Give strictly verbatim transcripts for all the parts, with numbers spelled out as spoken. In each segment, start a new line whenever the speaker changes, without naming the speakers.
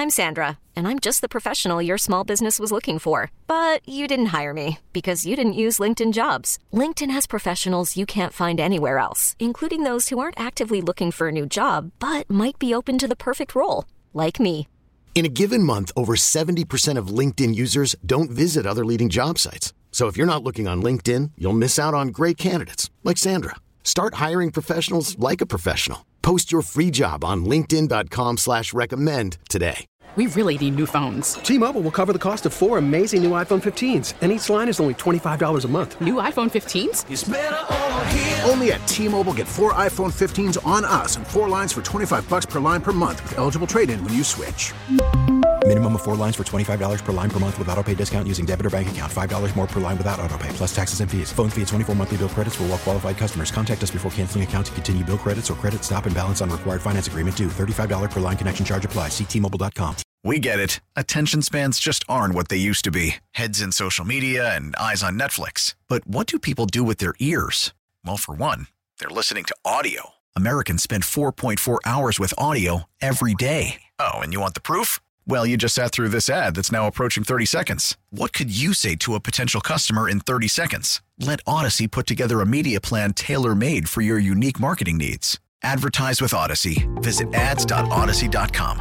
I'm Sandra, and I'm just the professional your small business was looking for. But you didn't hire me because you didn't use LinkedIn Jobs. LinkedIn has professionals you can't find anywhere else, including those who aren't actively looking for a new job, but might be open to the perfect role, like me.
In a given month, over seventy percent of LinkedIn users don't visit other leading job sites. So if you're not looking on LinkedIn, you'll miss out on great candidates like Sandra. Start hiring professionals like a professional. Post your free job on linkedin dot com slash recommend today.
We really need new phones.
T-Mobile will cover the cost of four amazing new iPhone fifteens, and each line is only twenty-five dollars a month.
New iPhone fifteens?
It's better over here.
Only at T-Mobile, get four iPhone fifteens on us and four lines for twenty-five bucks per line per month with eligible trade-in when you switch.
Minimum of four lines for twenty-five dollars per line per month with autopay discount using debit or bank account. five dollars more per line without autopay, plus taxes and fees. Phone fee at twenty-four monthly bill credits for well-qualified customers. Contact us before canceling account to continue bill credits or credit stop and balance on required finance agreement due. thirty-five dollars per line connection charge applies. See T Mobile dot com.
We get it. Attention spans just aren't what they used to be. Heads in social media and eyes on Netflix. But what do people do with their ears? Well, for one, they're listening to audio. Americans spend four point four hours with audio every day. Oh, and you want the proof? Well, you just sat through this ad that's now approaching thirty seconds. What could you say to a potential customer in thirty seconds? Let Odyssey put together a media plan tailor-made for your unique marketing needs. Advertise with Odyssey. Visit ads dot odyssey dot com.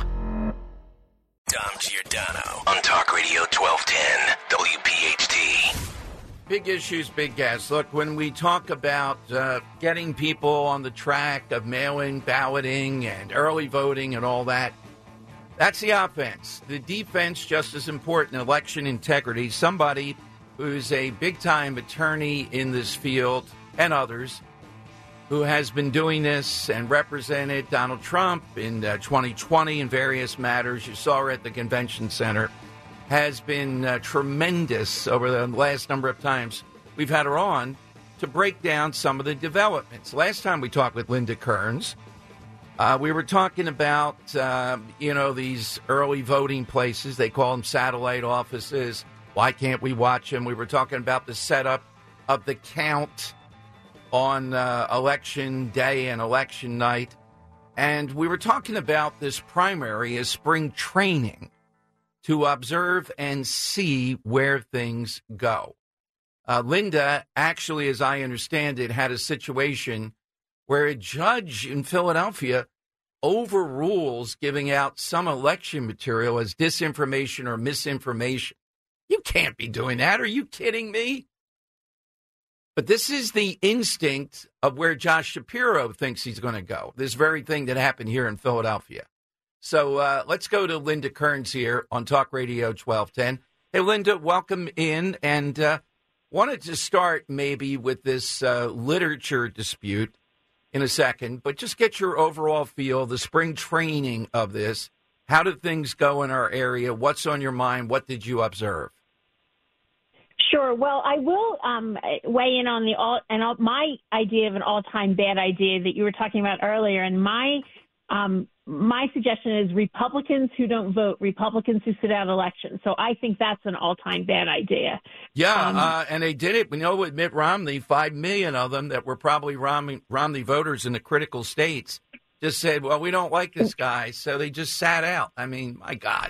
Dom Giordano on Talk Radio twelve ten W P H T.
Big issues, big gas. Look, when we talk about uh, getting people on the track of mail-in balloting and early voting and all that, that's the offense. The defense, just as important, election integrity. Somebody who's a big-time attorney in this field and others who has been doing this and represented Donald Trump in uh, twenty twenty in various matters. You saw her at the convention center. Has been uh, tremendous over the last number of times we've had her on to break down some of the developments. Last time we talked with Linda Kearns, uh, we were talking about, uh, you know, these early voting places. They call them satellite offices. Why can't we watch them? We were talking about the setup of the count on uh, election day and election night. And we were talking about this primary as spring training to observe and see where things go. Uh, Linda, actually, as I understand it, had a situation where a judge in Philadelphia overrules giving out some election material as disinformation or misinformation. You can't be doing that. Are you kidding me? But this is the instinct of where Josh Shapiro thinks he's going to go, this very thing that happened here in Philadelphia. So uh, let's go to Linda Kearns here on Talk Radio twelve ten. Hey, Linda, welcome in. And uh, wanted to start maybe with this uh, literature dispute in a second, but just get your overall feel, the spring training of this. How did things go in our area? What's on your mind? What did you observe?
Sure. Well, I will um, weigh in on the all and all, my idea of an all-time bad idea that you were talking about earlier. And my um, my suggestion is Republicans who don't vote, Republicans who sit out elections. So I think that's an all-time bad idea.
Yeah,
um,
uh, and they did it. We know with Mitt Romney, five million of them that were probably Romney, Romney voters in the critical states just said, well, we don't like this guy. So they just sat out. I mean, my God.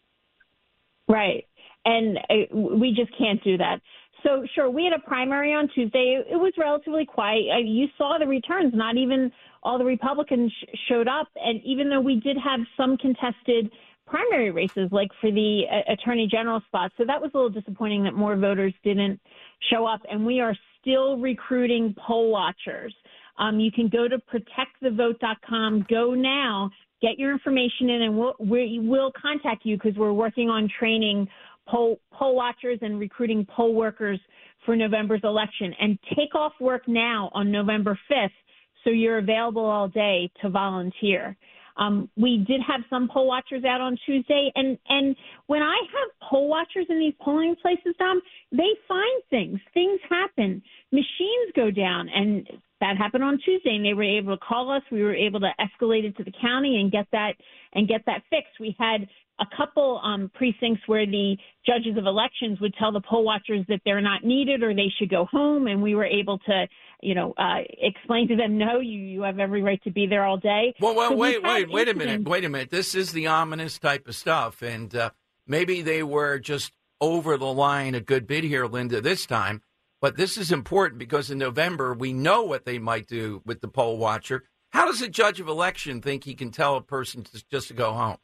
Right. And uh, we just can't do that. So, sure, we had a primary on Tuesday. It was relatively quiet. Uh, you saw the returns. Not even all the Republicans sh- showed up. And even though we did have some contested primary races, like for the uh, attorney general spot, so that was a little disappointing that more voters didn't show up. And we are still recruiting poll watchers. Um, you can go to protect the vote dot com. Go now. Get your information in, and we'll, we will contact you because we're working on training poll, poll watchers and recruiting poll workers for November's election. And take off work now on November fifth so you're available all day to volunteer. Um, we did have some poll watchers out on Tuesday, and, and when I have poll watchers in these polling places, Dom, they find things. Things happen. Machines go down, and that happened on Tuesday, and they were able to call us. We were able to escalate it to the county and get that and get that fixed. We had a couple um, precincts where the judges of elections would tell the poll watchers that they're not needed or they should go home, and we were able to, you know, uh, explain to them, no, you, you have every right to be there all day.
Well, well,
so
wait, wait, wait a
incidents.
minute, wait a minute. This is the ominous type of stuff, and uh, maybe they were just over the line a good bit here, Linda, this time. But this is important because in November, we know what they might do with the poll watcher. How does a judge of election think he can tell a person to, just to go home?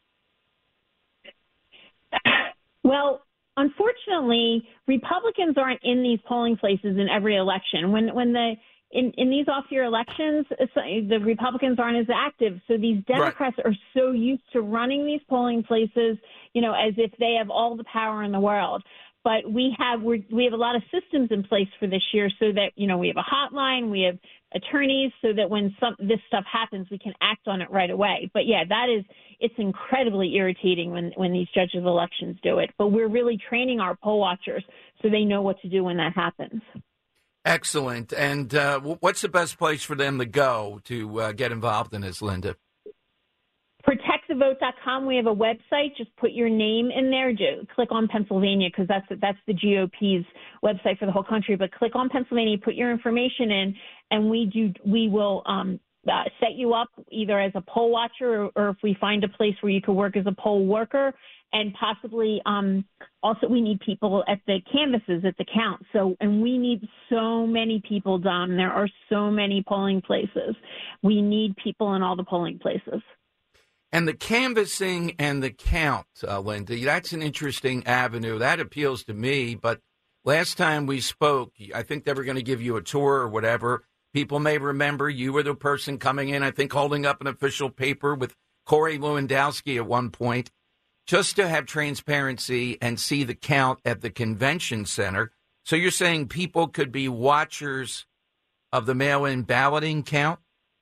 Well, unfortunately, Republicans aren't in these polling places in every election. When when the in, in these off-year elections, the Republicans aren't as active. So these Democrats right. are so used to running these polling places, you know, as if they have all the power in the world. But we have we're, we have a lot of systems in place for this year so that, you know, we have a hotline, we have attorneys so that when some this stuff happens, we can act on it right away. But, yeah, that is it's incredibly irritating when, when these judges of elections do it. But we're really training our poll watchers so they know what to do when that happens.
Excellent. And uh, what's the best place for them to go to uh, get involved in this, Linda?
protect the vote dot com. We have a website. Just put your name in there. Just click on Pennsylvania because that's that's the G O P's website for the whole country. But click on Pennsylvania, put your information in, and we do we will um, uh, set you up either as a poll watcher or, or if we find a place where you could work as a poll worker. And possibly um, also we need people at the canvases at the count. So and we need so many people, Dom. There are so many polling places. We need people in all the polling places.
And the canvassing and the count, uh, Linda, that's an interesting avenue. That appeals to me. But last time we spoke, I think they were going to give you a tour or whatever. People may remember you were the person coming in, I think, holding up an official paper with Corey Lewandowski at one point, just to have transparency and see the count at the convention center. So you're saying people could be watchers of the mail-in balloting count?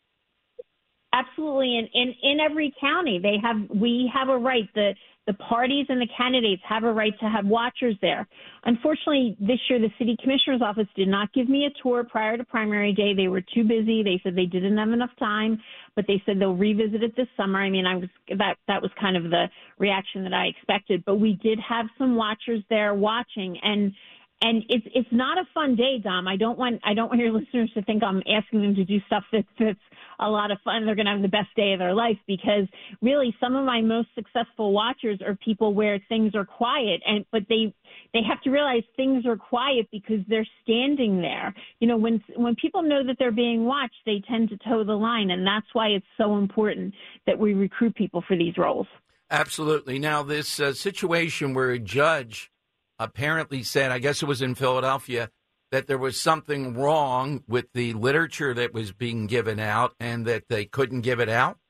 Absolutely. And in, in every county, they have we have a right. The the parties and the candidates have a right to have watchers there. Unfortunately, this year, the city commissioner's office did not give me a tour prior to primary day. They were too busy. They said they didn't have enough time, but they said they'll revisit it this summer. I mean, I was that that was kind of the reaction that I expected. But we did have some watchers there watching, and And it's it's not a fun day, Dom. I don't want I don't want your listeners to think I'm asking them to do stuff that's, that's a lot of fun. They're going to have the best day of their life because really some of my most successful watchers are people where things are quiet, and but they they have to realize things are quiet because they're standing there. You know, when when people know that they're being watched, they tend to toe the line, and that's why it's so important that we recruit people for these roles.
Absolutely. Now, this uh, situation where a judge apparently said, I guess it was in Philadelphia, that there was something wrong with the literature that was being given out and that they couldn't give it out?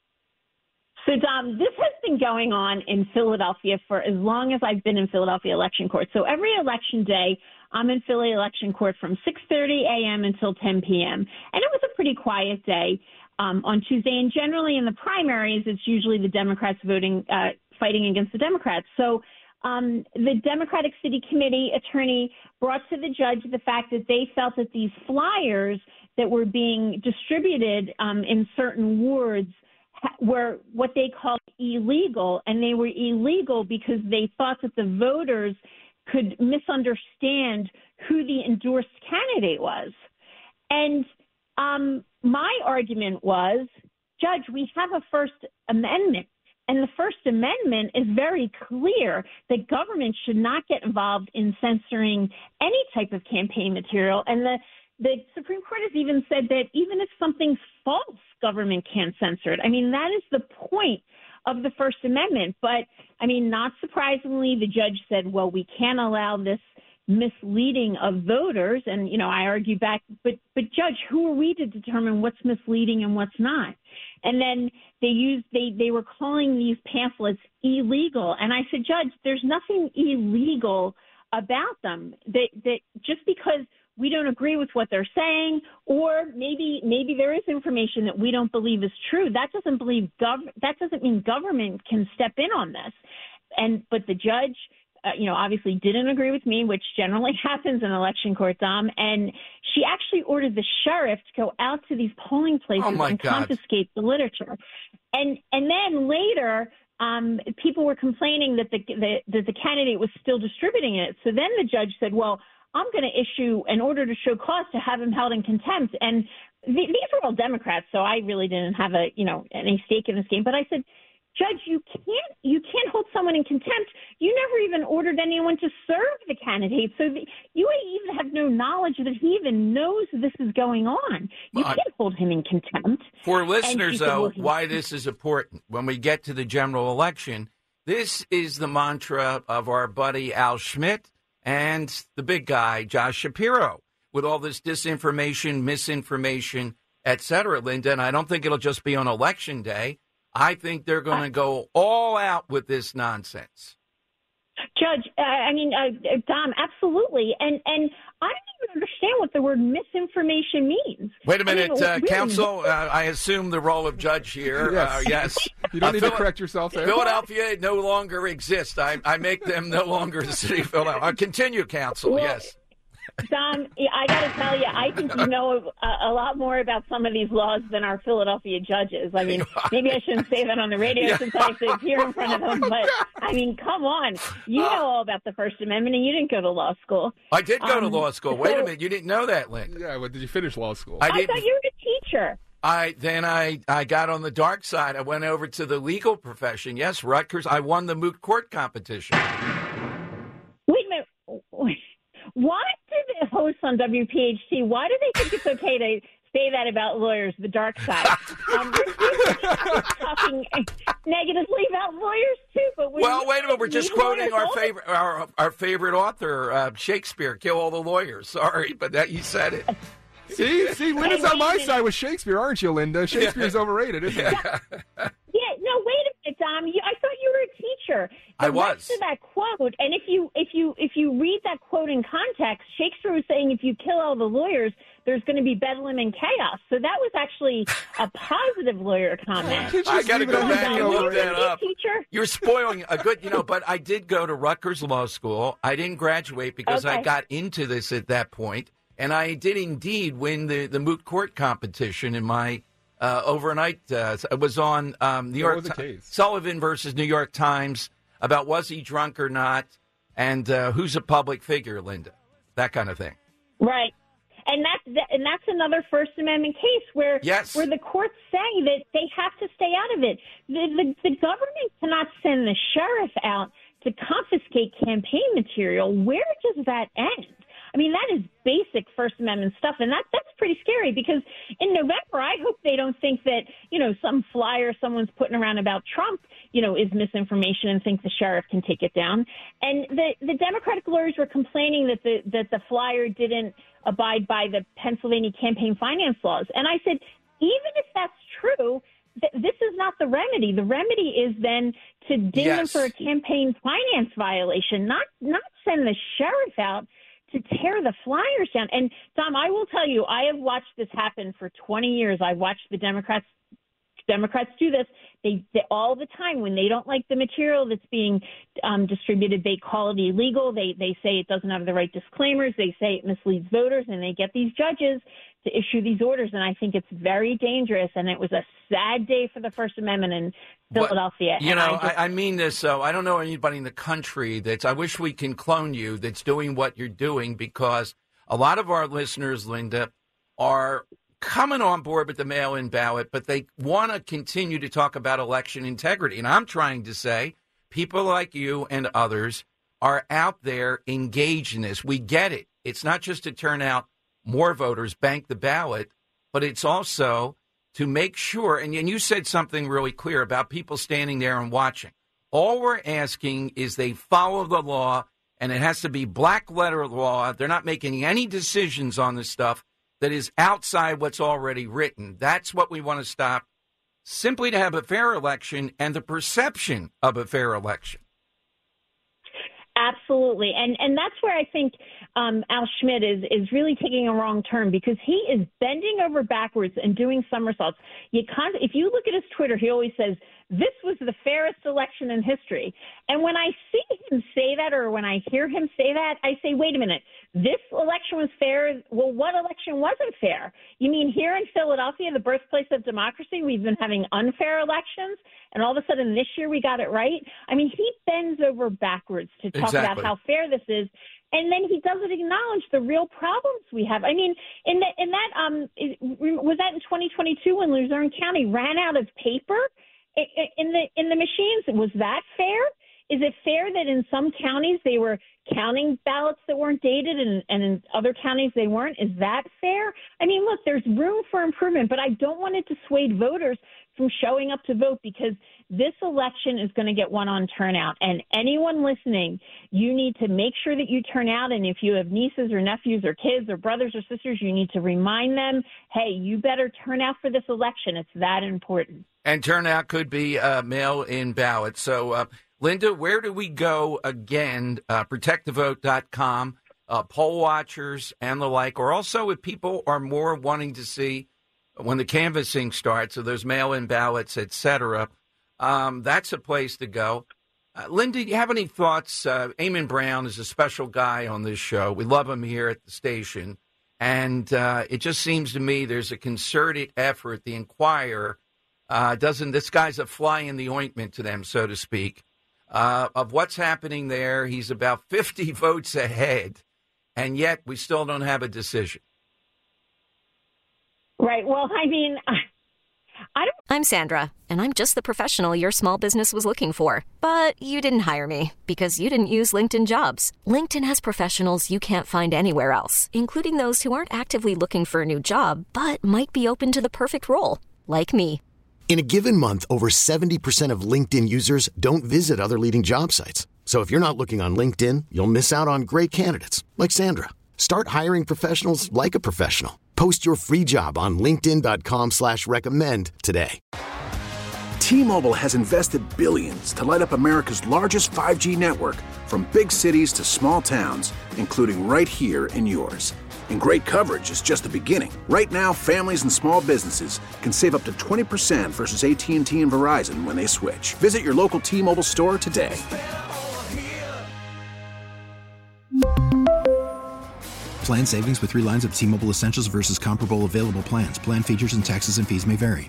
So, Dom, this has been going on in Philadelphia for as long as I've been in Philadelphia election court. So every election day, I'm in Philly election court from six thirty a.m. until ten p.m. And it was a pretty quiet day um, on Tuesday. And generally in the primaries, it's usually the Democrats voting, uh, fighting against the Democrats. So Um, the Democratic City Committee attorney brought to the judge the fact that they felt that these flyers that were being distributed um, in certain wards ha- were what they called illegal, and they were illegal because they thought that the voters could misunderstand who the endorsed candidate was. And um, my argument was, Judge, we have a First Amendment. And the First Amendment is very clear that government should not get involved in censoring any type of campaign material. And the, the Supreme Court has even said that even if something's false, government can't censor it. I mean, that is the point of the First Amendment. But, I mean, not surprisingly, the judge said, well, we can't allow this misleading of voters. And, you know, I argue back, but, but Judge, who are we to determine what's misleading and what's not? And then they used, they, they were calling these pamphlets illegal. And I said, Judge, there's nothing illegal about them. That, that just because we don't agree with what they're saying, or maybe, maybe there is information that we don't believe is true, that doesn't believe gov- that doesn't mean government can step in on this. And, but the judge uh, you know, obviously didn't agree with me, which generally happens in election court, Dom. And she actually ordered the sheriff to go out to these polling places
Oh, my
and
God.
confiscate the literature. And and then later, um, people were complaining that the, the that the candidate was still distributing it. So then the judge said, well, I'm going to issue an order to show cause to have him held in contempt. And th- these were all Democrats, so I really didn't have a, you know, any stake in this game. But I said, Judge, you can't you can't hold someone in contempt. You never even ordered anyone to serve the candidate, so the, you even have no knowledge that he even knows this is going on. You
Uh,
can't hold him in contempt.
For
And
listeners,
she said,
though,
well, he-
why this is important, when we get to the general election, this is the mantra of our buddy Al Schmidt and the big guy, Josh Shapiro, with all this disinformation, misinformation, et cetera, Linda. And I don't think it'll just be on Election Day. I think they're going to go all out with this nonsense.
Judge, uh, I mean, uh, Dom, absolutely. And and I don't even understand what the word misinformation means.
Wait a
I mean,
minute, uh,
really,
counsel. Uh, I assume the role of judge here.
Yes.
Uh, yes.
You don't
Uh,
need
Phil-
to correct yourself there.
Philadelphia no longer exists. I, I make them no longer the city of Philadelphia. Uh, continue, counsel.
Well,
Yes.
Dom, I got to tell you, I think you know a, a lot more about some of these laws than our Philadelphia judges. I mean, maybe I shouldn't say that on the radio
Yeah.
since I have to appear in front of them, but I mean, come on. You know all about the First Amendment, and you didn't go to law school.
I did go to
Um,
law school. Wait
so-
a minute. You didn't know that, Lynn.
Yeah, but did you finish law school?
I
I
didn't.
thought you were a teacher.
I then I, I got on the dark side. I went over to the legal profession. Yes, Rutgers. I won the moot court competition.
Wait a minute. Why do the hosts on W P H T, why do they think it's okay to say that about lawyers, the dark side? Um, we're talking negatively about lawyers, too. But when
Well,
you-
wait a minute. We're just
you want
quoting
us
our
all to-
favorite our, our favorite author, uh, Shakespeare. Kill all the lawyers. Sorry, but that you said it.
See, see, Linda's on my side with Shakespeare, aren't you, Linda? Shakespeare's overrated, isn't he?
Yeah, no, wait a minute, Dom. You, I thought you were a teacher. The
I was.
rest of that quote, and if you if you if you read that quote in context, Shakespeare was saying, if you kill all the lawyers, there's going to be bedlam and chaos. So that was actually a positive lawyer comment.
Can't you
I
just
got to
leave it
go
on
back
the
and look
over
that
it?
up.
Teacher?
You're spoiling a good, you know, but I did go to Rutgers Law School. I didn't graduate because I
Okay.
got into this at that point, and I did indeed win the, the moot court competition in my uh, overnight. Uh, it was on um, New
What
York
was the
Ti-
case?
Sullivan versus New York Times about was he drunk or not, and uh, who's a public figure, Linda, that kind of thing.
Right. And that's and that's another First Amendment case where
Yes.
where the courts say that they have to stay out of it. The, the the government cannot send the sheriff out to confiscate campaign material. Where does that end? I mean, that is basic First Amendment stuff, and that that's pretty scary because in November, I hope they don't think that, you know, some flyer someone's putting around about Trump, you know, is misinformation and think the sheriff can take it down. And the, the Democratic lawyers were complaining that the that the flyer didn't abide by the Pennsylvania campaign finance laws. And I said, even if that's true, th- this is not the remedy. The remedy is then to ding them
Yes.
for a campaign finance violation, not not send the sheriff out to tear the flyers down. And, Tom, I will tell you, I have watched this happen for twenty years. I've watched the Democrats Democrats do this. They, they all the time when they don't like the material that's being um, distributed, they call it illegal. They they say it doesn't have the right disclaimers. They say it misleads voters, and they get these judges to issue these orders. And I think it's very dangerous. And it was a sad day for the First Amendment in Philadelphia.
You
And
know,
I, just,
I, I mean this, though. I don't know anybody in the country that's, I wish we can clone you, that's doing what you're doing, because a lot of our listeners, Linda, are coming on board with the mail-in ballot, but they want to continue to talk about election integrity. And I'm trying to say people like you and others are out there engaged in this. We get it. It's not just to turn out more voters, bank the ballot, but it's also to make sure, and, and you said something really clear about people standing there and watching. All we're asking is they follow the law, and it has to be black letter law. They're not making any decisions on this stuff that is outside what's already written. That's what we want to stop, simply to have a fair election and the perception of a fair election.
Absolutely. And and that's where I think um, Al Schmidt is, is really taking a wrong turn, because he is bending over backwards and doing somersaults. You con- if you look at his Twitter, he always says, this was the fairest election in history. And when I see him say that or when I hear him say that, I say, wait a minute, this election was fair. Well, what election wasn't fair? You mean here in Philadelphia, the birthplace of democracy, we've been having unfair elections, and all of a sudden this year we got it right? I mean, he bends over backwards to talk
Exactly.
about how fair this is, and then he doesn't acknowledge the real problems we have. I mean, in, the, in that, um, was that in twenty twenty-two when Luzerne County ran out of paper in the in the machines? Was that fair? Is it fair that in some counties they were counting ballots that weren't dated and, and in other counties they weren't? Is that fair? I mean, look, there's room for improvement, but I don't want it to dissuade voters from showing up to vote, because this election is going to get won on turnout. And anyone listening, you need to make sure that you turn out. And if you have nieces or nephews or kids or brothers or sisters, you need to remind them, hey, you better turn out for this election. It's that important.
And turnout could be uh, mail-in ballots. So, uh, Linda, where do we go again? Uh, protect the vote dot com, uh, poll watchers and the like, or also if people are more wanting to see when the canvassing starts, so there's mail-in ballots, et cetera, um, that's a place to go. Uh, Linda, do you have any thoughts? Uh, Eamon Brown is a special guy on this show. We love him here at the station. And uh, it just seems to me there's a concerted effort. The Enquirer uh, doesn't, this guy's a fly in the ointment to them, so to speak. Uh, of what's happening there. He's about fifty votes ahead, and yet we still don't have a decision.
Right. Well, I mean, I don't.
I'm Sandra, and I'm just the professional your small business was looking for. But you didn't hire me because you didn't use LinkedIn Jobs. LinkedIn has professionals you can't find anywhere else, including those who aren't actively looking for a new job, but might be open to the perfect role, like me.
In a given month, over seventy percent of LinkedIn users don't visit other leading job sites. So if you're not looking on LinkedIn, you'll miss out on great candidates like Sandra. Start hiring professionals like a professional. Post your free job on linkedin dot com slash recommend today.
T-Mobile has invested billions to light up America's largest five G network, from big cities to small towns, including right here in yours. And great coverage is just the beginning. Right now, families and small businesses can save up to twenty percent versus A T and T and Verizon when they switch. Visit your local T-Mobile store today.
Plan savings with three lines of T-Mobile Essentials versus comparable available plans. Plan features and taxes and fees may vary.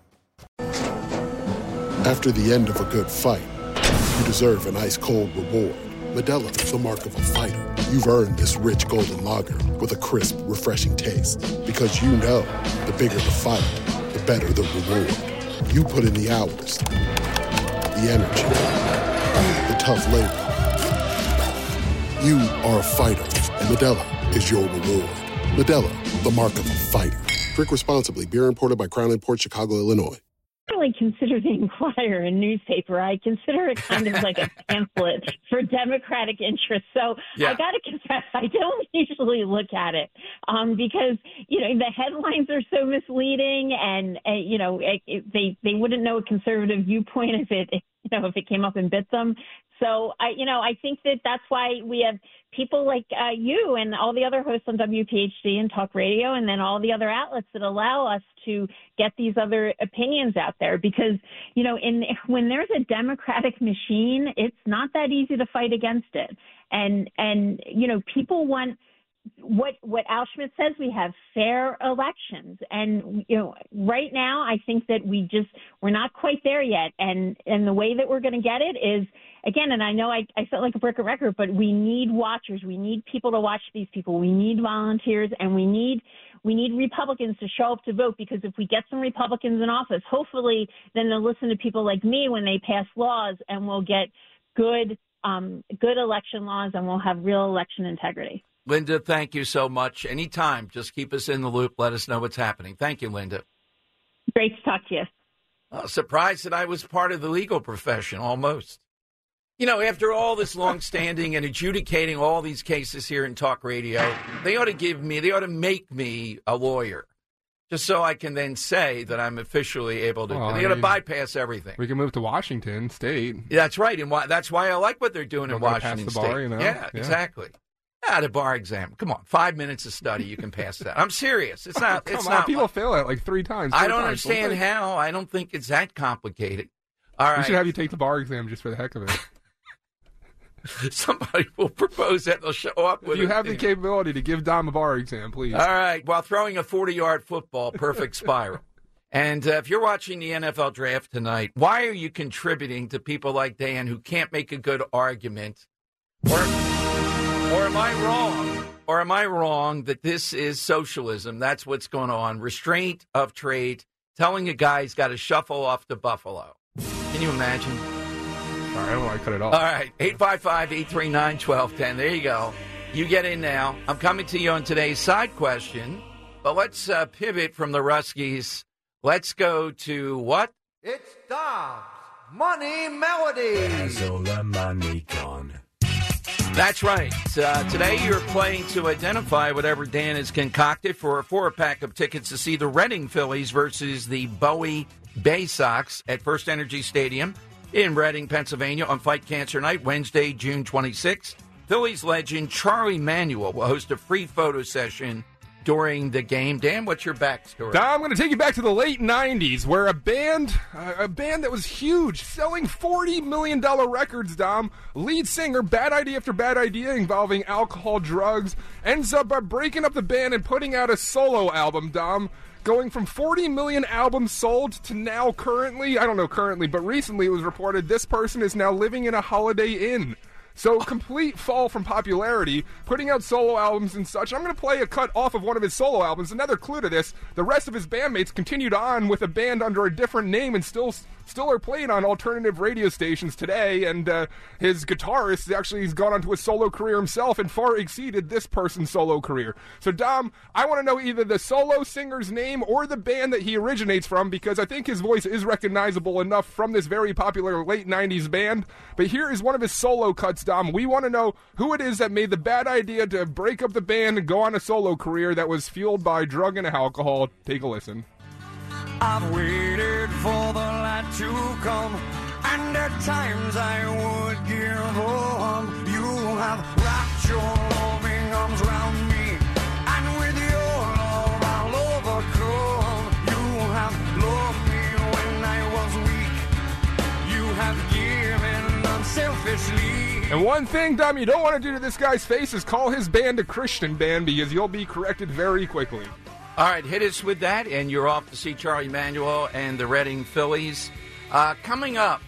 After the end of a good fight, you deserve an ice-cold reward. Modelo is the mark of a fighter. You've earned this rich golden lager with a crisp, refreshing taste. Because you know, the bigger the fight, the better the reward. You put in the hours, the energy, the tough labor. You are a fighter, and Modelo is your reward. Modelo, the mark of a fighter. Drink responsibly. Beer imported by Crown Imports, Chicago, Illinois.
I don't really consider the Enquirer a newspaper. I consider it kind of like a pamphlet for Democratic interests. So
Yeah.
I got to confess, I don't usually look at it um, because, you know, the headlines are so misleading, and, uh, you know, it, it, they they wouldn't know a conservative viewpoint if it, you know, if it came up and bit them. So I, you know, I think that that's why we have people like uh, you and all the other hosts on W P H D and Talk Radio, and then all the other outlets that allow us to get these other opinions out there. Because, you know, in when there's a Democratic machine, it's not that easy to fight against it. And and you know, people want what what Al Schmidt says, we have fair elections. And, you know, right now I think that we just we're not quite there yet. And and the way that we're going to get it is, again, and I know I, I felt like a broken record, but we need watchers. We need people to watch these people. We need volunteers, and we need we need Republicans to show up to vote, because if we get some Republicans in office, hopefully then they'll listen to people like me when they pass laws, and we'll get good um, good election laws, and we'll have real election integrity.
Linda, thank you so much. Anytime, just keep us in the loop. Let us know what's happening. Thank you, Linda.
Great to talk to you.
Uh, surprised that I was part of the legal profession, almost. You know, after all this long-standing and adjudicating all these cases here in Talk Radio, they ought to give me, they ought to make me a lawyer, just so I can then say that I'm officially able to.
Well,
they
I
ought to
mean,
bypass everything.
We can move to Washington State.
That's right, and why, that's why I like what they're doing
Don't
in
gotta pass
Washington
the
State.
bar, you know?
Yeah,
Yeah.
exactly. Ah, the bar exam. Come on, five minutes of study, you can pass that. I'm serious. It's not.
Come
it's
on,
not.
people fail it like three times.
I
four
don't
times,
understand
they?
how. I don't think it's that complicated. All right.
We should have you take the bar exam just for the heck of it.
Somebody will propose that. They'll show up with
If you
it.
have the capability to give Dom a bar exam, please.
All right. While throwing a forty-yard football, perfect spiral. And uh, if you're watching the N F L draft tonight, why are you contributing to people like Dan who can't make a good argument? Or, or am I wrong? Or am I wrong that this is socialism? That's what's going on. Restraint of trade, telling a guy he's got to shuffle off to Buffalo. Can you imagine?
Sorry, I don't want to cut it off.
All right, eight five five, eight three nine, one two one zero. There you go. You get in now. I'm coming to you on today's side question, but let's uh, pivot from the Ruskies. Let's go to what?
It's Dom's Money Melodies.
That's right. Uh, today you're playing to identify whatever Dan has concocted for a four-pack of tickets to see the Reading Phillies versus the Bowie Bay Sox at First Energy Stadium in Reading, Pennsylvania on Fight Cancer Night, Wednesday, June twenty-sixth. Phillies legend Charlie Manuel will host a free photo session during the game. Dan, what's your backstory?
Dom, I'm going to take you back to the late nineties, where a band, uh, a band that was huge, selling forty million dollars records, Dom, lead singer, bad idea after bad idea involving alcohol, drugs, ends up uh, breaking up the band and putting out a solo album, Dom, going from forty million albums sold to now currently, I don't know currently, but recently it was reported this person is now living in a Holiday Inn. So, complete fall from popularity, putting out solo albums and such. I'm going to play a cut off of one of his solo albums. Another clue to this, the rest of his bandmates continued on with a band under a different name and still still are playing on alternative radio stations today. And uh, his guitarist actually has gone on to a solo career himself and far exceeded this person's solo career. So, Dom, I want to know either the solo singer's name or the band that he originates from, because I think his voice is recognizable enough from this very popular late nineties band. But here is one of his solo cuts, Dom. We want to know who it is that made the bad idea to break up the band and go on a solo career that was fueled by drug and alcohol. Take a listen.
I've waited for the light to come, and at times I would give up. You have wrapped your loving arms around me, and with your love I'll overcome. You have loved me when I was weak. You have given unselfishly.
And one thing, Dom, you don't want to do to this guy's face is call his band a Christian band, because you'll be corrected very quickly.
All right, hit us with that, and you're off to see Charlie Manuel and the Reading Phillies. Uh, coming up,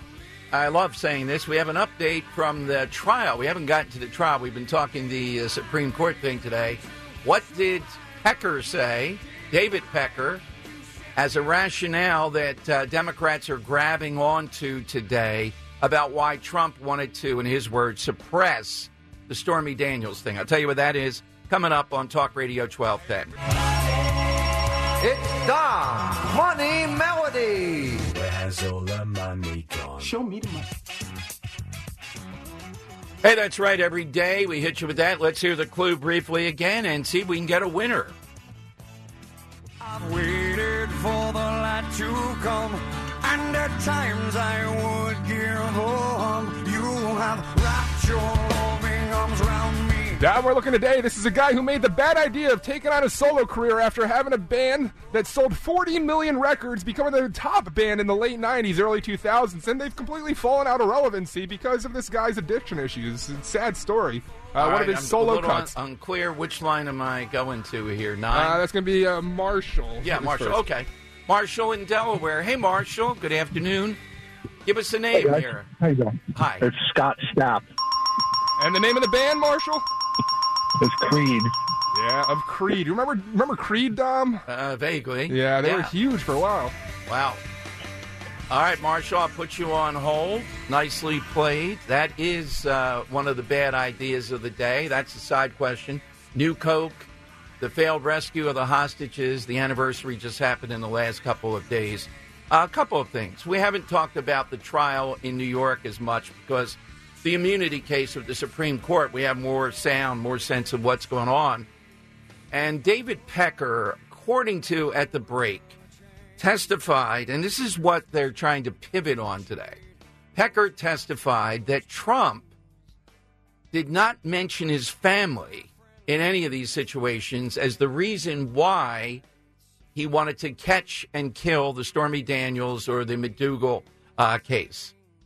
I love saying this, we have an update from the trial. We haven't gotten to the trial. We've been talking the uh, Supreme Court thing today. What did Pecker say, David Pecker, as a rationale that uh, Democrats are grabbing onto today about why Trump wanted to, in his words, suppress the Stormy Daniels thing? I'll tell you what that is coming up on Talk Radio twelve ten.
It's Dom Money Melody.
Where's all the money gone?
Show me the money.
Hey, that's right. Every day we hit you with that. Let's hear the clue briefly again and see if we can get a winner.
I've waited for the light to come, and at times I would give up. You have wrapped your loving arms around me.
Dom, we're looking today. This is a guy who made the bad idea of taking on a solo career after having a band that sold forty million records, becoming the top band in the late nineties, early two thousands, and they've completely fallen out of relevancy because of this guy's addiction issues. It's a sad story. Uh,
All
one
right,
of his
I'm
solo
a little
cuts.
Un- unclear. Which line am I going to here? Nine?
Uh, that's going to be uh, Marshall.
Yeah,
is
Marshall.
first.
Okay. Marshall in Delaware. Hey, Marshall. Good afternoon. Give us a name
Hey,
here.
How you doing?
Hi.
It's Scott Stapp.
And the name of the band, Marshall?
It's Creed.
Yeah, of Creed. You remember remember Creed, Dom?
Uh, vaguely.
Yeah, they
Yeah.
were huge for a while.
Wow. All right, Marshall, I'll put you on hold. Nicely played. That is uh, one of the bad ideas of the day. That's a side question. New Coke, the failed rescue of the hostages. The anniversary just happened in the last couple of days. Uh, a couple of things. We haven't talked about the trial in New York as much because the immunity case of the Supreme Court, we have more sound, more sense of what's going on. And David Pecker, according to at the break, testified, and this is what they're trying to pivot on today. Pecker testified that Trump did not mention his family in any of these situations as the reason why he wanted to catch and kill the Stormy Daniels or the McDougal uh, case.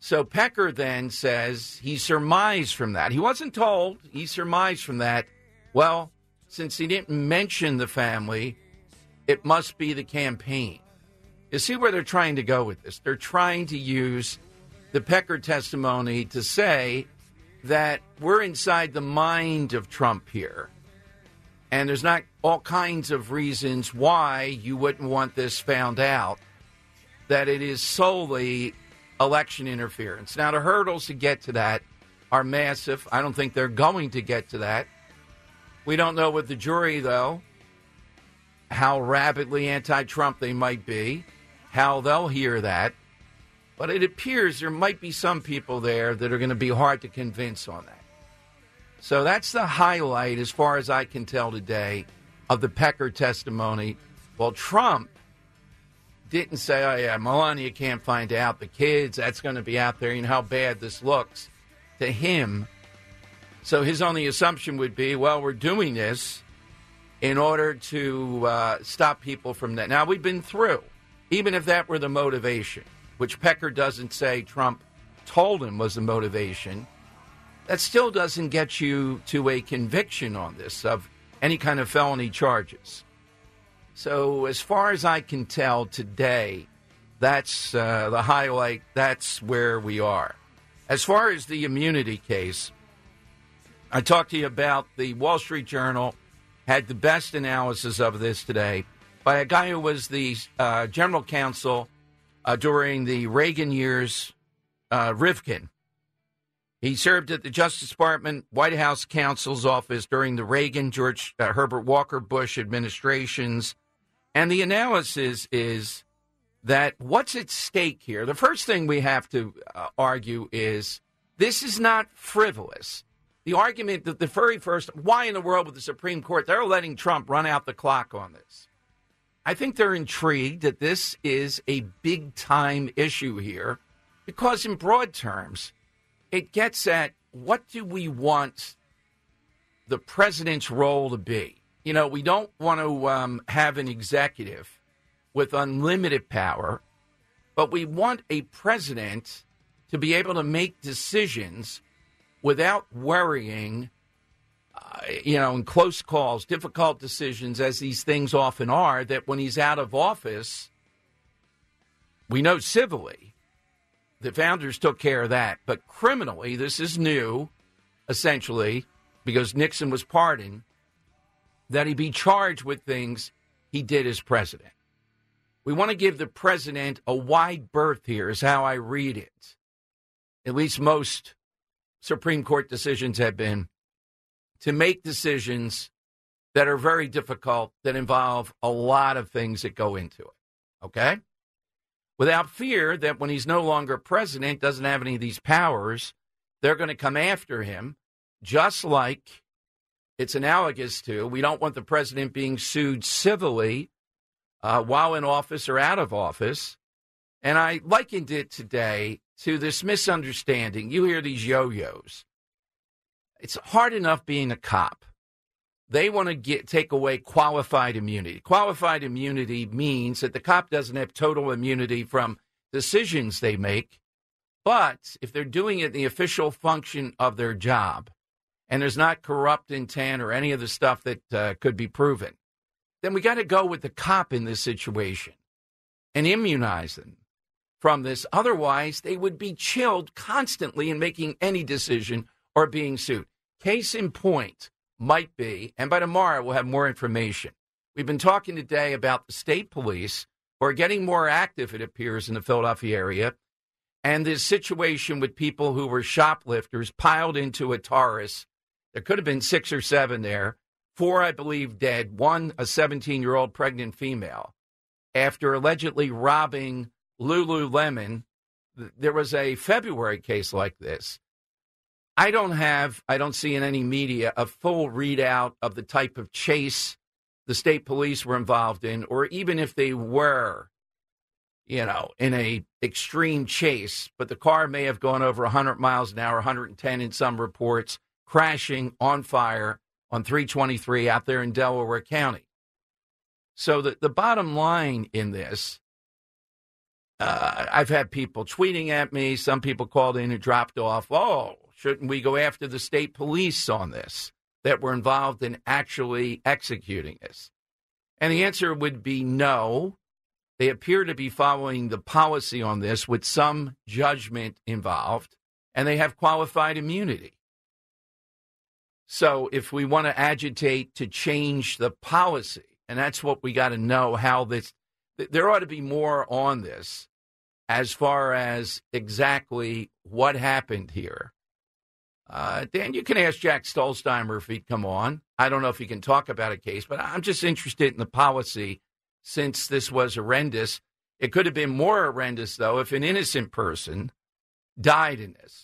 So Pecker then says he surmised from that. He wasn't told. He surmised from that, well, since he didn't mention the family, it must be the campaign. You see where they're trying to go with this? They're trying to use the Pecker testimony to say that we're inside the mind of Trump here. And there's not all kinds of reasons why you wouldn't want this found out, that it is solely election interference. Now, the hurdles to get to that are massive. I don't think they're going to get to that. We don't know with the jury, though, how rabidly anti-Trump they might be, how they'll hear that. But it appears there might be some people there that are going to be hard to convince on that. So that's the highlight, as far as I can tell today, of the Pecker testimony. Well, Trump didn't say, oh, yeah, Melania can't find out. The kids, that's going to be out there. You know how bad this looks to him. So his only assumption would be, well, we're doing this in order to uh, stop people from that. Now, we've been through, even if that were the motivation, which Pecker doesn't say Trump told him was the motivation, that still doesn't get you to a conviction on this of any kind of felony charges. So as far as I can tell today, that's uh, the highlight. That's where we are. As far as the immunity case, I talked to you about the Wall Street Journal had the best analysis of this today by a guy who was the uh, general counsel uh, during the Reagan years, uh, Rivkin. He served at the Justice Department, White House counsel's office during the Reagan, George uh, Herbert Walker Bush administrations. And the analysis is that what's at stake here? The first thing we have to uh, argue is this is not frivolous. The argument that the very first, why in the world with the Supreme Court, they're letting Trump run out the clock on this. I think they're intrigued that this is a big-time issue here because in broad terms, it gets at what do we want the president's role to be? You know, we don't want to um, have an executive with unlimited power, but we want a president to be able to make decisions without worrying, uh, you know, in close calls, difficult decisions, as these things often are, that when he's out of office, we know civilly, the founders took care of that. But criminally, this is new, essentially, because Nixon was pardoned, that he be charged with things he did as president. We want to give the president a wide berth here, is how I read it. At least most Supreme Court decisions have been, to make decisions that are very difficult, that involve a lot of things that go into it, okay? Without fear that when he's no longer president, doesn't have any of these powers, they're going to come after him, just like it's analogous to, we don't want the president being sued civilly uh, while in office or out of office. And I likened it today to this misunderstanding. You hear these yo-yos. It's hard enough being a cop. They want to get take away qualified immunity. Qualified immunity means that the cop doesn't have total immunity from decisions they make, but if they're doing it in the official function of their job, and there's not corrupt intent or any of the stuff that uh, could be proven, then we got to go with the cop in this situation and immunize them from this. Otherwise, they would be chilled constantly in making any decision or being sued. Case in point might be, and by tomorrow we'll have more information. We've been talking today about the state police, who are getting more active, it appears, in the Philadelphia area, and this situation with people who were shoplifters piled into a Taurus. There could have been six or seven there. Four, I believe, dead. One, a seventeen-year-old pregnant female. After allegedly robbing Lululemon, there was a February case like this. I don't have, I don't see in any media, a full readout of the type of chase the state police were involved in, or even if they were, you know, in a extreme chase, but the car may have gone over one hundred miles an hour, one hundred ten in some reports, crashing on fire on three twenty-three out there in Delaware County. So the, the bottom line in this, Uh, I've had people tweeting at me. Some people called in and dropped off. Oh, shouldn't we go after the state police on this that were involved in actually executing this? And the answer would be no. They appear to be following the policy on this with some judgment involved, and they have qualified immunity. So if we want to agitate to change the policy, and that's what we got to know how this, there ought to be more on this as far as exactly what happened here. Uh, Dan, you can ask Jack Stolzheimer if he'd come on. I don't know if he can talk about a case, but I'm just interested in the policy since this was horrendous. It could have been more horrendous, though, if an innocent person died in this.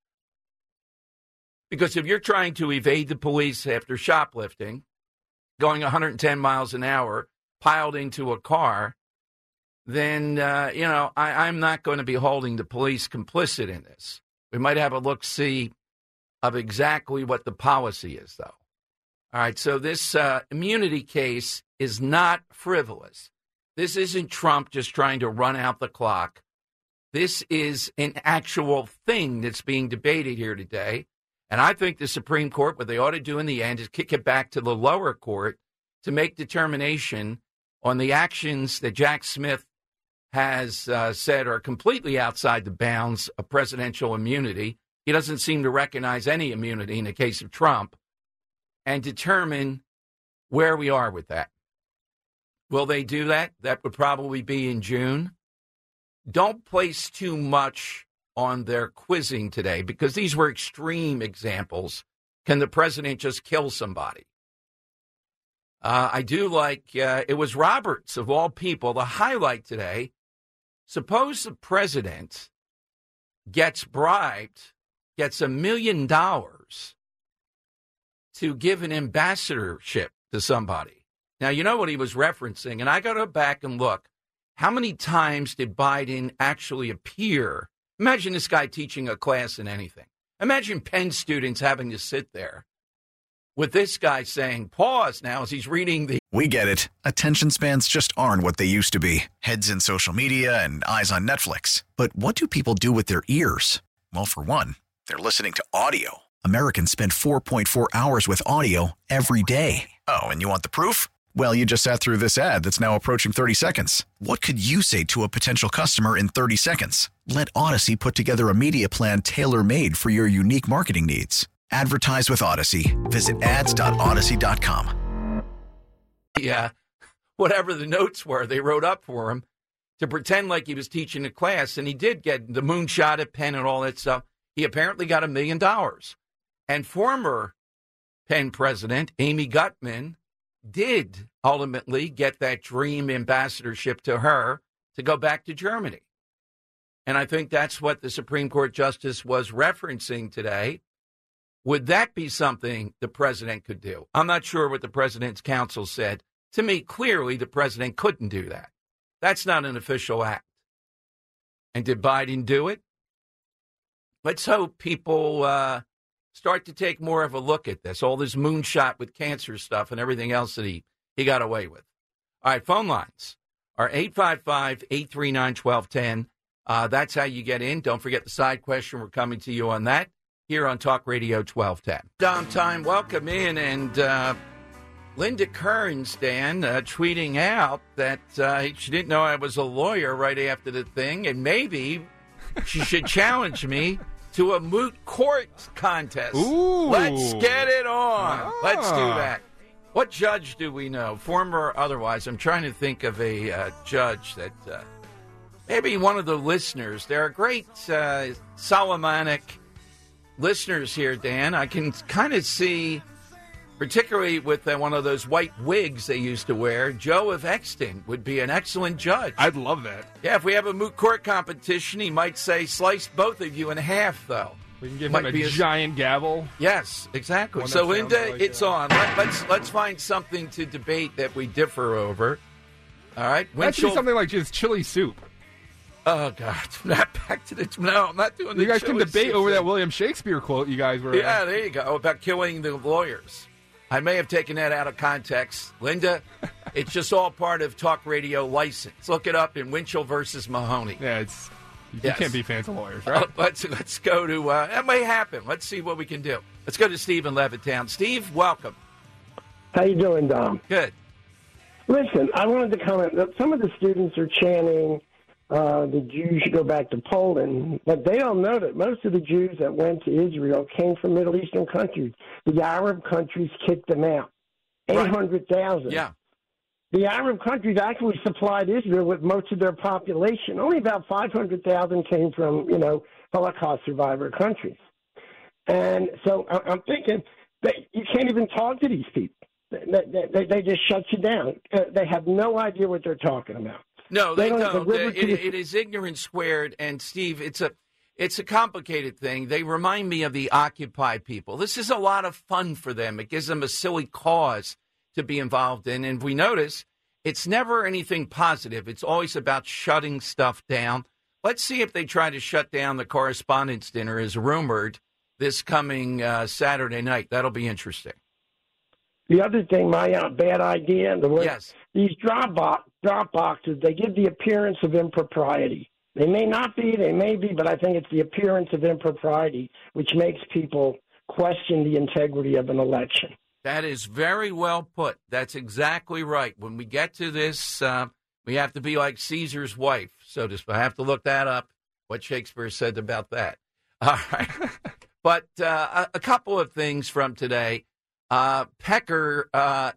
Because if you're trying to evade the police after shoplifting, going one hundred ten miles an hour, piled into a car, then, uh, you know, I, I'm not going to be holding the police complicit in this. We might have a look-see of exactly what the policy is, though. All right, so this uh, immunity case is not frivolous. This isn't Trump just trying to run out the clock. This is an actual thing that's being debated here today. And I think the Supreme Court, what they ought to do in the end is kick it back to the lower court to make determination on the actions that Jack Smith has uh, said are completely outside the bounds of presidential immunity. He doesn't seem to recognize any immunity in the case of Trump, and determine where we are with that. Will they do that? That would probably be in June. Don't place too much on their quizzing today, because these were extreme examples. Can the president just kill somebody? Uh, I do like, uh, it was Roberts, of all people, the highlight today. Suppose the president gets bribed, gets a million dollars to give an ambassadorship to somebody. Now, you know what he was referencing, and I got to go back and look. How many times did Biden actually appear? Imagine this guy teaching a class in anything. Imagine Penn students having to sit there with this guy saying, pause now as he's reading the...
We get it. Attention spans just aren't what they used to be. Heads in social media and eyes on Netflix. But what do people do with their ears? Well, for one, they're listening to audio. Americans spend four point four hours with audio every day. Oh, and you want the proof? Well, you just sat through this ad that's now approaching thirty seconds. What could you say to a potential customer in thirty seconds? Let Odyssey put together a media plan tailor-made for your unique marketing needs. Advertise with Odyssey. Visit ads dot odyssey dot com.
Yeah, whatever the notes were, they wrote up for him to pretend like he was teaching a class, and he did get the moonshot at Penn and all that stuff. He apparently got a million dollars. And former Penn president, Amy Gutmann, did ultimately get that dream ambassadorship to her to go back to Germany. And I think that's what the Supreme Court justice was referencing today. Would that be something the president could do? I'm not sure what the president's counsel said. To me, clearly, the president couldn't do that. That's not an official act. And did Biden do it? Let's hope people uh, start to take more of a look at this, all this moonshot with cancer stuff and everything else that he, he got away with. All right, phone lines are eight five five, eight three nine, one two one zero. Uh, that's how you get in. Don't forget the side question. We're coming to you on that here on Talk Radio twelve ten. Dom time, welcome in. And uh, Linda Kearns, Dan, uh, tweeting out that uh, she didn't know I was a lawyer right after the thing, and maybe she should challenge me to a moot court contest.
Ooh.
Let's get it on.
Ah.
Let's do that. What judge do we know, former or otherwise? I'm trying to think of a uh, judge that uh, maybe one of the listeners. There are great uh, Solomonic listeners here, Dan. I can kind of see, particularly with uh, one of those white wigs they used to wear, Joe of Exton would be an excellent judge.
I'd love that.
Yeah, if we have a moot court competition, he might say, slice both of you in half, though.
We can give
Might
him a
be a-
giant gavel.
Yes, exactly.
One
So,
that sounds
Linda,
like,
it's
uh,
on. Let, let's let's find something to debate that we differ over. All right?
That should be something like just chili soup.
Oh, God. Not back to the... No, I'm not doing the
You guys can
chili
debate
soup
over
thing.
that William Shakespeare quote you guys were...
Yeah, there you go. About killing the lawyers. I may have taken that out of context. Linda, It's just all part of talk radio license. Look it up in Winchell versus Mahoney.
Yeah, it's you
Yes.
can't be fans of lawyers, right?
Uh, let's let's go to uh, that may happen. Let's see what we can do. Let's go to Steve in Levittown. Steve, welcome.
How you doing, Dom?
Good.
Listen, I wanted to comment that some of the students are chanting uh, the Jews should go back to Poland, but they don't know that most of the Jews that went to Israel came from Middle Eastern countries. The Arab countries kicked them out. eight hundred thousand.
Yeah.
The Arab countries actually supplied Israel with most of their population. Only about five hundred thousand came from, you know, Holocaust survivor countries. And so I- I'm thinking that you can't even talk to these people. They, they, they just shut you down. Uh, they have no idea what they're talking about.
No, they,
They don't-
don't.
the river
It,
to the-
it is ignorance squared. And Steve, it's a it's a complicated thing. They remind me of the Occupy people. This is a lot of fun for them. It gives them a silly cause to be involved in. And we notice it's never anything positive. It's always about shutting stuff down. Let's see if they try to shut down the Correspondents' Dinner as rumored this coming uh, Saturday night. That'll be interesting.
The other thing, my uh, bad idea, the way
Yes.
these drop, bo- drop boxes, they give the appearance of impropriety. They may not be, they may be, but I think it's the appearance of impropriety which makes people question the integrity of an election.
That is very well put. That's exactly right. When we get to this, uh, we have to be like Caesar's wife. So just I have to look that up, what Shakespeare said about that. All right. But uh, a, a couple of things from today. Uh, Pecker uh,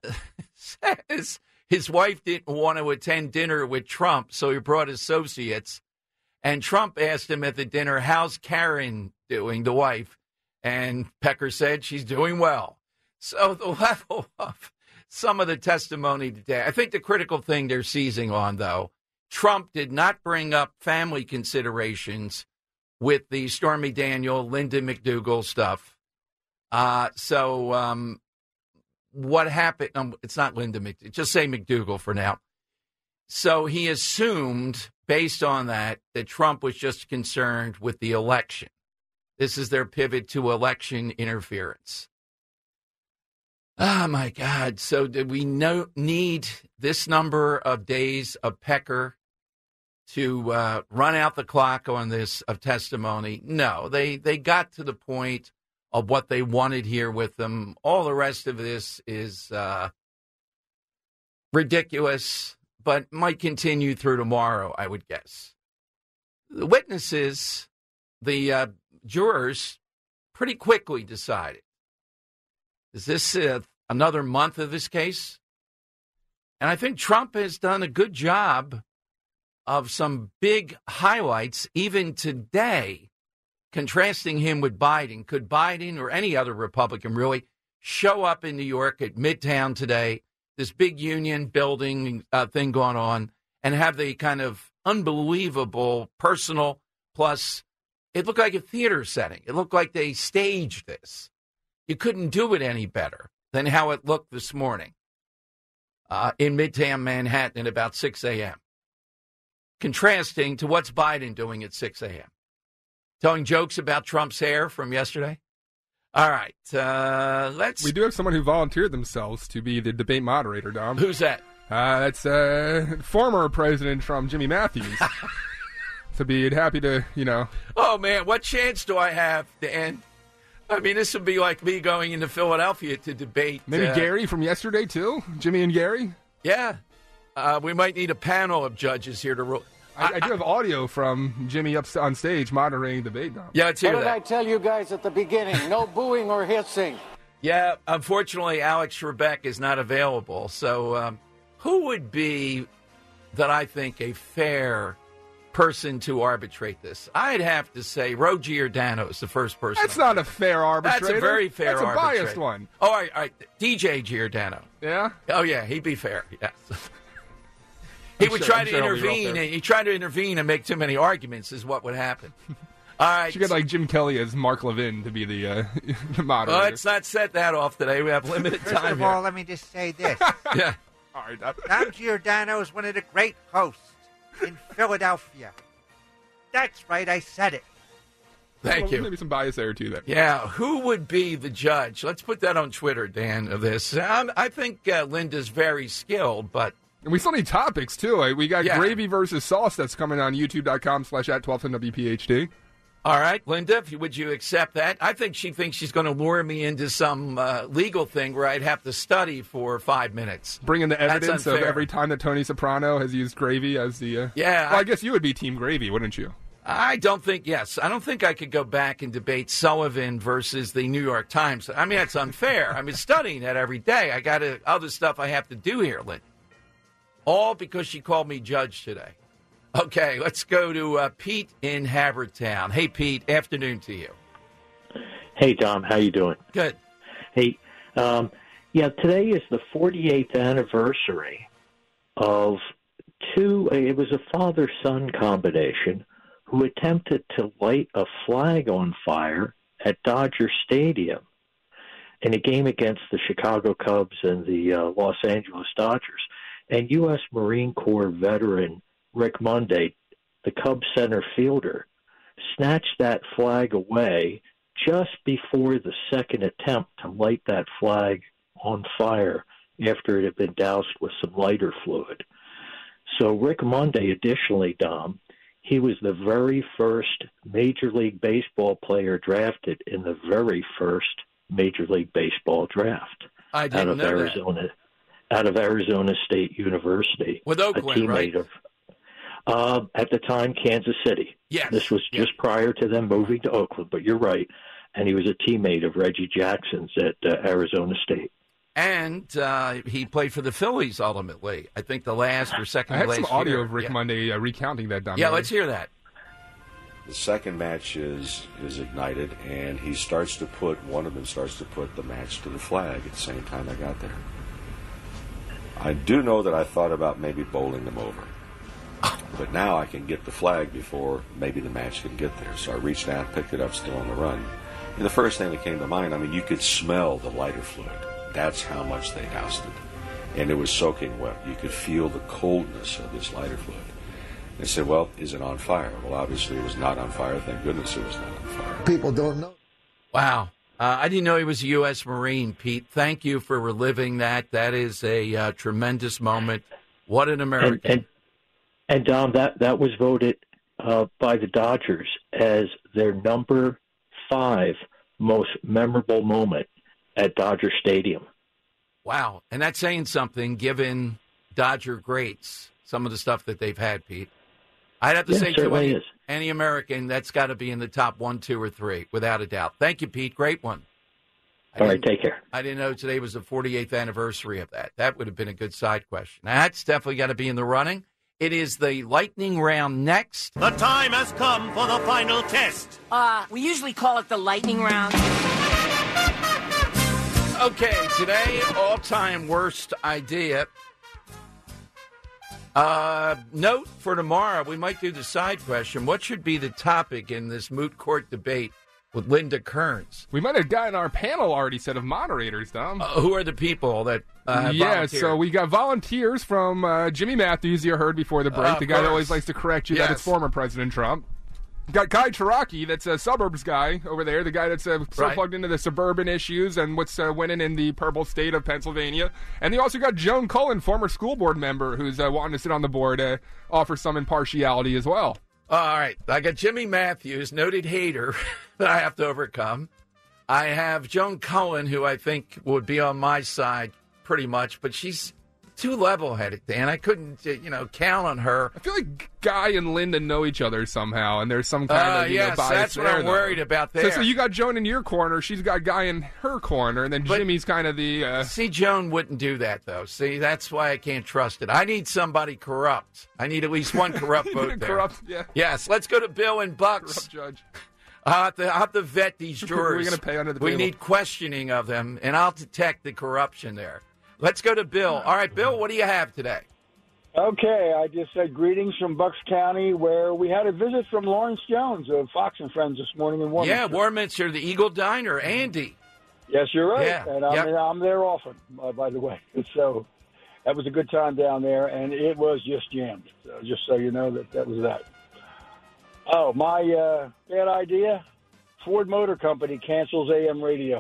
says his wife didn't want to attend dinner with Trump, so he brought associates. And Trump asked him at the dinner, how's Karen doing, the wife? And Pecker said she's doing well. So the level of some of the testimony today, I think the critical thing they're seizing on, though, Trump did not bring up family considerations with the Stormy Daniel, Linda McDougal stuff. Uh, so um, what happened? Um, it's not Linda McDougal. Just say McDougal for now. So he assumed, based on that, that Trump was just concerned with the election. This is their pivot to election interference. Oh, my God. So did we know, need this number of days of Pecker to uh, run out the clock on this of testimony? No, they, they got to the point of what they wanted here with them. All the rest of this is uh, ridiculous, but might continue through tomorrow, I would guess. The witnesses, the uh, jurors, pretty quickly decided. Is this uh, another month of this case? And I think Trump has done a good job of some big highlights, even today, contrasting him with Biden. Could Biden or any other Republican really show up in New York at Midtown today, this big union building uh, thing going on, and have the kind of unbelievable personal plus it looked like a theater setting. It looked like they staged this. You couldn't do it any better than how it looked this morning uh, in Midtown Manhattan at about six a.m. Contrasting to what's Biden doing at six a.m. Telling jokes about Trump's hair from yesterday. All right, uh, let's...
We do have someone who volunteered themselves to be the debate moderator, Dom.
Who's that?
Uh, that's uh, former President Trump, Jimmy Matthews. So be happy to, you know...
Oh, man, what chance do I have, Dan? I mean, this would be like me going into Philadelphia to debate...
Maybe
uh,
Gary from yesterday, too? Jimmy and Gary?
Yeah. Uh, we might need a panel of judges here to rule.
I, I do have audio from Jimmy up on stage moderating the debate, Dom.
Yeah, let's hear
What did
that.
I tell you guys at the beginning? No booing or hissing.
Yeah, unfortunately, Alex Trebek is not available. So um, who would be, that I think, a fair person to arbitrate this? I'd have to say Ro Giordano is the first person.
That's not a fair arbitrator.
That's a very fair
That's a
arbitrator.
biased one.
Oh, all right, all right. D J Giordano.
Yeah?
Oh, yeah, he'd be fair, yes. He
I'm
would
sure-
try
I'm
to
sure he'll be real
intervene.
fair.
And he tried to intervene and make too many arguments is what would happen. All right.
You get like Jim Kelly as Mark Levin to be the, uh, the moderator.
Well, let's not set that off today. We have limited
First
time
of
here.
all, let me just say this.
Yeah.
All right. that-
Tom Giordano is one of the great hosts in Philadelphia. That's right, I said it.
Thank you.
Maybe some bias there, too. Then.
Yeah, who would be the judge? Let's put that on Twitter, Dan, of this. Um, I think uh, Linda's very skilled, but...
And we still need topics, too. Like, we got
Yeah.
gravy versus sauce that's coming on youtube.com slash at twelve ten W P H D.
All right, Linda, if you, would you accept that? I think she thinks she's going to lure me into some uh, legal thing where I'd have to study for five minutes.
Bring in the
That's
evidence of
unfair.
every time that Tony Soprano has used gravy as the... Uh...
Yeah.
Well, I guess you would be Team Gravy, wouldn't you?
I don't think, yes, I don't think I could go back and debate Sullivan versus the New York Times. I mean, that's unfair. I'm studying that every day. I got to, other stuff I have to do here, Lynn. All because she called me judge today. Okay, let's go to uh, Pete in Havertown. Hey, Pete, afternoon to you.
Hey, Dom, how you doing?
Good.
Hey, um, yeah, today is the forty-eighth anniversary of two, it was a father-son combination who attempted to light a flag on fire at Dodger Stadium in a game against the Chicago Cubs and the uh, Los Angeles Dodgers. And U S Marine Corps veteran Rick Monday, the Cubs center fielder, snatched that flag away just before the second attempt to light that flag on fire after it had been doused with some lighter fluid. So Rick Monday, additionally, Dom, he was the very first Major League Baseball player drafted in the very first Major League Baseball draft
I didn't
out of
know
Arizona, that. out of Arizona State University.
With Oakland,
a teammate
right?
Of, uh, at the time, Kansas City.
Yes.
This was just
yeah.
prior to them moving to Oakland, but you're right. And he was a teammate of Reggie Jackson's at uh, Arizona State.
And uh, he played for the Phillies ultimately. I think the last or second
I have
last
some audio
year.
of Rick
yeah.
Monday uh, recounting that, Dom.
Yeah, let's hear that.
The second match is is ignited, and he starts to put, one of them starts to put the match to the flag at the same time I got there. I do know that I thought about maybe bowling them over. But now I can get the flag before maybe the match can get there. So I reached out, picked it up, still on the run. And the first thing that came to mind, I mean, you could smell the lighter fluid. That's how much they doused it. And it was soaking wet. You could feel the coldness of this lighter fluid. They said, well, is it on fire? Well, obviously it was not on fire. Thank goodness it was not on fire.
People don't know.
Wow. Uh, I didn't know he was a U S Marine, Pete. Thank you for reliving that. That is a uh, tremendous moment. What an American.
And, and, and Dom, that, that was voted uh, by the Dodgers as their number five most memorable moment at Dodger Stadium.
Wow. And that's saying something given Dodger greats, some of the stuff that they've had, Pete. I'd have to
Yeah,
say
it
to
certainly
any,
is.
any American, that's got to be in the top one, two, or three, without a doubt. Thank you, Pete. Great one. I
All right,
didn't-
take care.
I didn't know today was the forty-eighth anniversary of that. That would have been a good side question. That's definitely got to be in the running. It is the lightning round next.
The time has come for the final test.
Uh, we usually call it the lightning round.
Okay, today, all-time worst idea. Uh, note for tomorrow, we might do the side question. What should be the topic in this moot court debate with Linda Kearns?
We might have gotten our panel already set of moderators, Dom.
Uh, who are the people that uh,
yeah,
volunteered?
so we got volunteers from uh, Jimmy Matthews, you heard before the break,
Uh,
the
of
guy that
course.
always likes to correct you
Yes.
that it's former President Trump. Got Guy Cherokee, that's a suburbs guy over there, the guy that's uh, so
Right.
plugged into the suburban issues and what's uh, winning in the purple state of Pennsylvania. And you also got Joan Cullen, former school board member, who's uh, wanting to sit on the board, uh, offer some impartiality as well.
All right. I got Jimmy Matthews, noted hater, that I have to overcome. I have Joan Cullen, who I think would be on my side pretty much, but she's too level-headed, Dan. I couldn't, uh, you know, count on her.
I feel like Guy and Linda know each other somehow, and there's some kind
Uh,
of you
yes,
know, bias
that's what
there,
I'm
though.
worried about
So,
there.
so you got Joan in your corner, she's got Guy in her corner, and then
But-
Jimmy's kind of the... Uh,
See, Joan wouldn't do that, though. See, that's why I can't trust it. I need somebody corrupt. I need at least one corrupt
You need
vote
a
there.
corrupt, yeah.
Yes, let's go to Bill and Bucks.
corrupt judge.
I'll have to, I'll have to vet these
We're
jurors.
gonna pay under the
we
table.
need questioning of them, and I'll detect the corruption there. Let's go to Bill. All right, Bill, what do you have today?
Okay, I just said greetings from Bucks County, where we had a visit from Lawrence Jones of Fox and Friends this morning in Warminster.
Yeah, Warminster, the Eagle Diner, Andy.
Yes, you're right.
Yeah,
And I'm,
yep.
I'm there often, uh, by the way. So that was a good time down there, and it was just jammed. So just so you know that that was that. Oh, my uh, bad idea. Ford Motor Company cancels A M radio.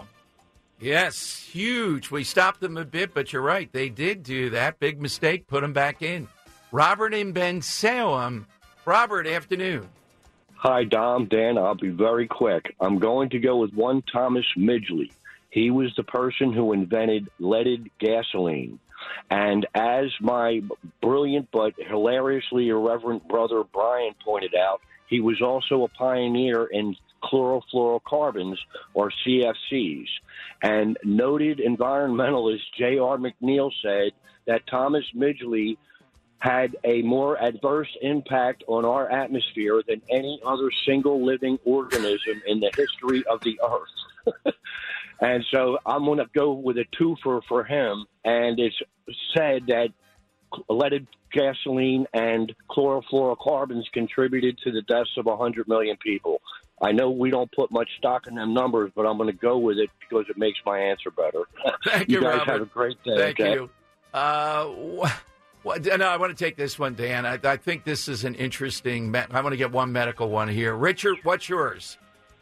Yes, huge. We stopped them a bit, but you're right. They did do that. Big mistake. Put them back in. Robert in Bensalem. Robert, afternoon.
Hi, Dom, Dan. I'll be very quick. I'm going to go with one Thomas Midgley. He was the person who invented leaded gasoline. And as my brilliant but hilariously irreverent brother Brian pointed out, he was also a pioneer in chlorofluorocarbons, or C F Cs. And noted environmentalist J R McNeil said that Thomas Midgley had a more adverse impact on our atmosphere than any other single living organism in the history of the earth. And so I'm going to go with a twofer for him. And it's said that leaded gasoline and chlorofluorocarbons contributed to the deaths of one hundred million people. I know we don't put much stock in them numbers, but I'm going to go with it because it makes my answer better.
Thank
you,
you,
guys
Robert.
have a great day.
Thank
okay?
you. Uh, wh- wh- no, I want to take this one, Dan. I, I think this is an interesting. Me- I want to get one medical one here. Richard, what's yours?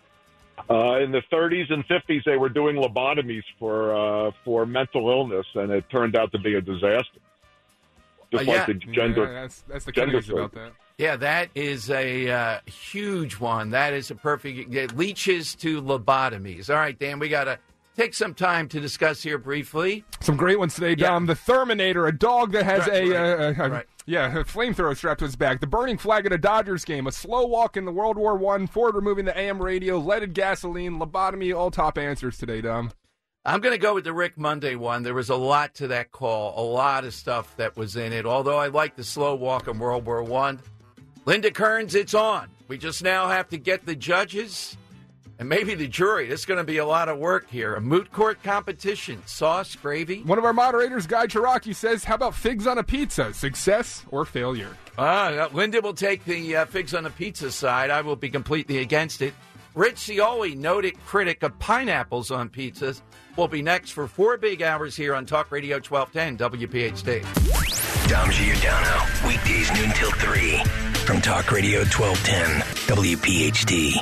Uh, in the thirties and fifties, they were doing lobotomies for uh, for mental illness, and it turned out to be a disaster. Just
Uh,
like
yeah.
the gender.
Yeah, that's, that's the
gender
good news
thing.
about that.
Yeah, that is a uh, huge one. That is a perfect. It leaches to lobotomies. All right, Dan, we got to take some time to discuss here briefly.
Some great ones today, Dom. The Terminator, a dog that has
Right,
a,
right,
uh, a,
right.
yeah, a flamethrower strapped to its back. The burning flag at a Dodgers game. A slow walk in the World War One. Ford removing the A M radio. Leaded gasoline. Lobotomy. All top answers today, Dom.
I'm going to go with the Rick Monday one. There was a lot to that call, a lot of stuff that was in it. Although I like the slow walk in World War One. Linda Kearns, it's on. We just now have to get the judges and maybe the jury. It's going to be a lot of work here. A moot court competition. Sauce, gravy.
One of our moderators, Guy Cherokee, says, how about figs on a pizza? Success or failure?
Uh, Linda will take the uh, figs on the pizza side. I will be completely against it. Rich Cioli, noted critic of pineapples on pizzas, will be next for four big hours here on Talk Radio twelve ten W P H D.
Dom Giordano, weekdays noon till three from Talk Radio twelve ten W P H D.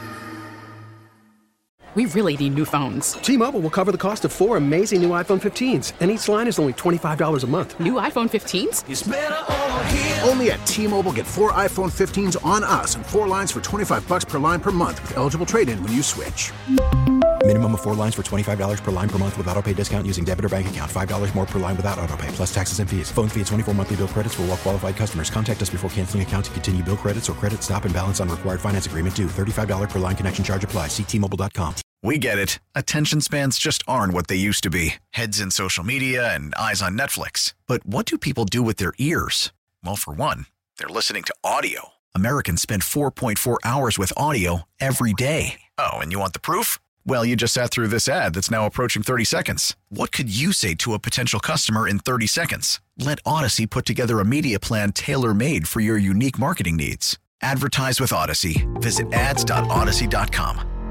We really need new phones.
T-Mobile will cover the cost of four amazing new iPhone fifteens, and each line is only twenty-five dollars a month.
New iPhone fifteens?
It's better over here. Only at T-Mobile, get four iPhone fifteens on us and four lines for twenty-five bucks per line per month with eligible trade-in when you switch.
Minimum of four lines for twenty-five dollars per line per month with autopay discount using debit or bank account. five dollars more per line without autopay, plus taxes and fees. Phone fee at twenty-four monthly bill credits for well-qualified customers. Contact us before canceling account to continue bill credits or credit stop and balance on required finance agreement due. thirty-five dollars per line connection charge applies. See T Mobile dot com.
We get it. Attention spans just aren't what they used to be. Heads in social media and eyes on Netflix. But what do people do with their ears? Well, for one, they're listening to audio. Americans spend four point four hours with audio every day. Oh, and you want the proof? Well, you just sat through this ad that's now approaching thirty seconds. What could you say to a potential customer in thirty seconds? Let Odyssey put together a media plan tailor-made for your unique marketing needs. Advertise with Odyssey. Visit ads dot odyssey dot com.